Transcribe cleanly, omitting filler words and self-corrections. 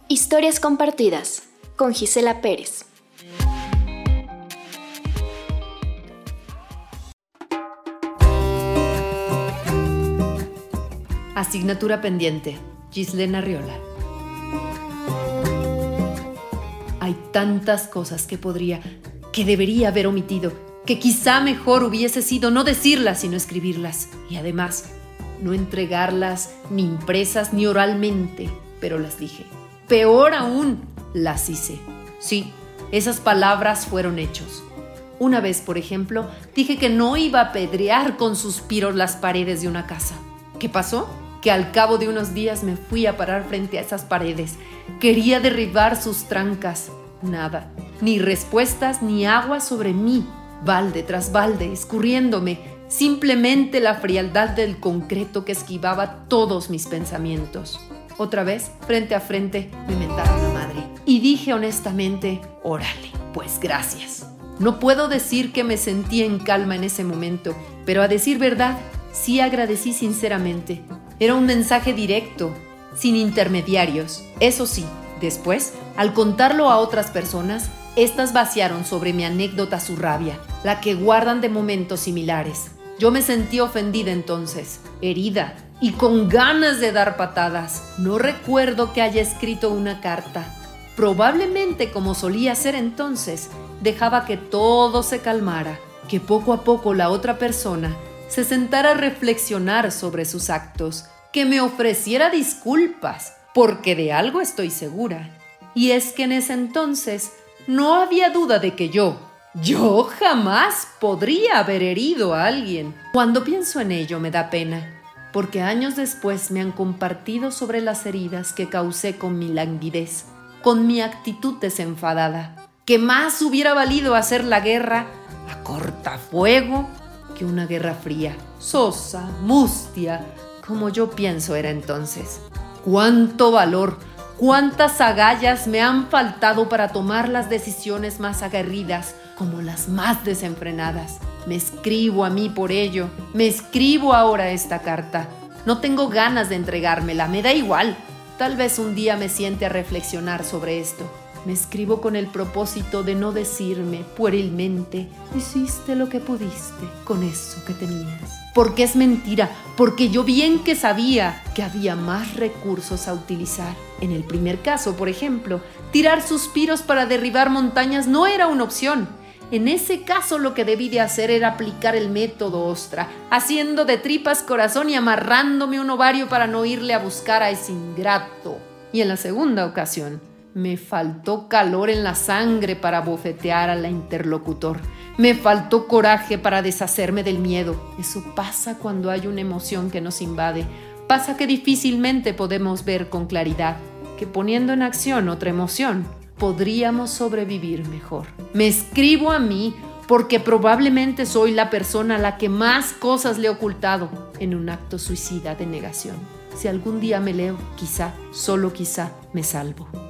Historias compartidas con Gisela Pérez. Asignatura pendiente, Gislena Arriola. Hay tantas cosas que debería haber omitido, que quizá mejor hubiese sido no decirlas sino escribirlas. Y además, no entregarlas ni impresas ni oralmente, pero las dije. Peor aún, las hice. Sí, esas palabras fueron hechos. Una vez, por ejemplo, dije que no iba a apedrear con suspiros las paredes de una casa. ¿Qué pasó? Que al cabo de unos días me fui a parar frente a esas paredes. Quería derribar sus trancas. Nada, ni respuestas ni agua sobre mí. Balde tras balde, escurriéndome. Simplemente la frialdad del concreto que esquivaba todos mis pensamientos. Otra vez, frente a frente, me mentaron la madre. Y dije honestamente, órale, pues gracias. No puedo decir que me sentí en calma en ese momento, pero a decir verdad, sí agradecí sinceramente. Era un mensaje directo, sin intermediarios. Eso sí, después, al contarlo a otras personas, estas vaciaron sobre mi anécdota su rabia, la que guardan de momentos similares. Yo me sentí ofendida entonces, herida y con ganas de dar patadas. No recuerdo que haya escrito una carta. Probablemente, como solía hacer entonces, dejaba que todo se calmara, que poco a poco la otra persona se sentara a reflexionar sobre sus actos, que me ofreciera disculpas, porque de algo estoy segura. Y es que en ese entonces no había duda de que yo jamás podría haber herido a alguien. Cuando pienso en ello me da pena, porque años después me han compartido sobre las heridas que causé con mi languidez, con mi actitud desenfadada, que más hubiera valido hacer la guerra a cortafuego que una guerra fría, sosa, mustia, como yo pienso era entonces. ¡Cuánto valor! ¡Cuántas agallas me han faltado para tomar las decisiones más aguerridas como las más desenfrenadas! Me escribo a mí por ello. Me escribo ahora esta carta. No tengo ganas de entregármela, me da igual. Tal vez un día me siente a reflexionar sobre esto. Me escribo con el propósito de no decirme puerilmente: hiciste lo que pudiste con eso que tenías. Porque es mentira, porque yo bien que sabía que había más recursos a utilizar. En el primer caso, por ejemplo, tirar suspiros para derribar montañas no era una opción. En ese caso lo que debí de hacer era aplicar el método Ostra, haciendo de tripas corazón y amarrándome un ovario para no irle a buscar a ese ingrato. Y en la segunda ocasión, me faltó calor en la sangre para bofetear al interlocutor. Me faltó coraje para deshacerme del miedo. Eso pasa cuando hay una emoción que nos invade. Pasa que difícilmente podemos ver con claridad que poniendo en acción otra emoción, podríamos sobrevivir mejor. Me escribo a mí porque probablemente soy la persona a la que más cosas le he ocultado en un acto suicida de negación. Si algún día me leo, quizá, solo quizá, me salvo.